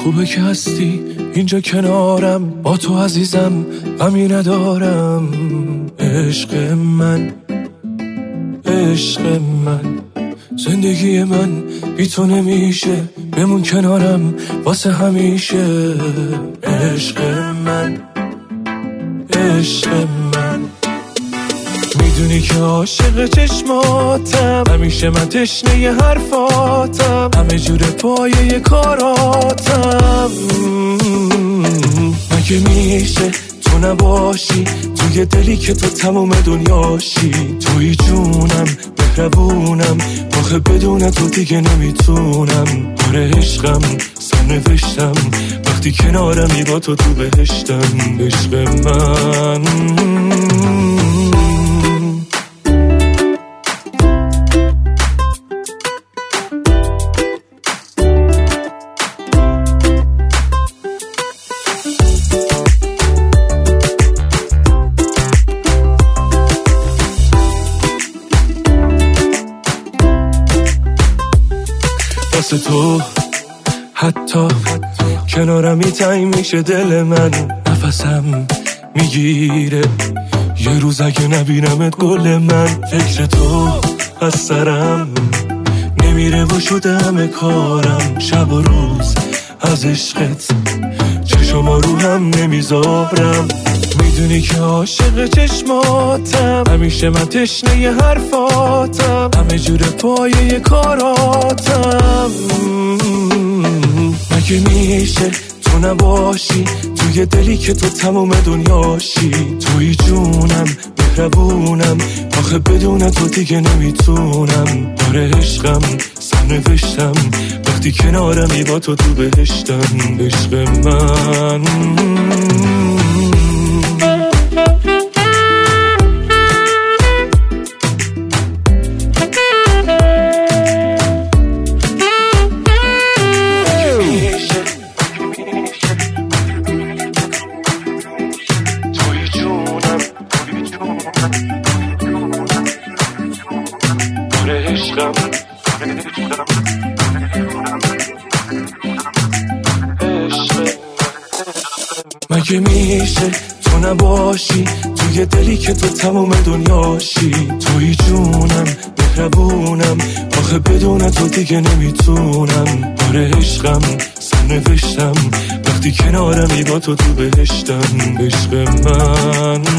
خوبه که هستی اینجا کنارم، با تو عزیزم غمی ندارم. عشق من، عشق من، زندگی من بی تو نمیشه، بمون کنارم واسه همیشه. عشق من، عشق من، میدونی که عاشق چشماتم، همیشه من تشنه حرفاتم، همه جور پایه کاراتم. مگه میشه تو نباشی توی دلی که تو تموم دنیاشی؟ توی جونم، مهربونم، آخه بدون تو دیگه نمیتونم. آره عشقم، سرنوشتم، وقتی کنارمی با تو تو بهشتم. عشق من، واسه تو حتی کنارمی تنگ میشه دل من، نفسم میگیره یه روز اگه نبینمت گل من. فکر تو از سرم نمیره و شده همه کارم، شب و روز از عشقت چشما رو هم نمیذارم. میدونی که عاشق چشماتم، همیشه من تشنه حرفاتم، همه جور پایه کاراتم. مگه میشه تو نباشی توی دلی که تو تموم دنیاشی؟ توی جونم، مهربونم، آخه بدون تو دیگه نمیتونم. آره عشقم، سرنوشتم، وقتی کنارمی با تو تو بهشتم. عشق من، مگه میشه تو نباشی توی دلی که تو تموم دنیاشی؟ توی جونم، مهربونم، آخه بدون تو دیگه نمیتونم. آره عشقم، سرنوشتم، وقتی کنارمی با تو تو بهشتم. عشق من،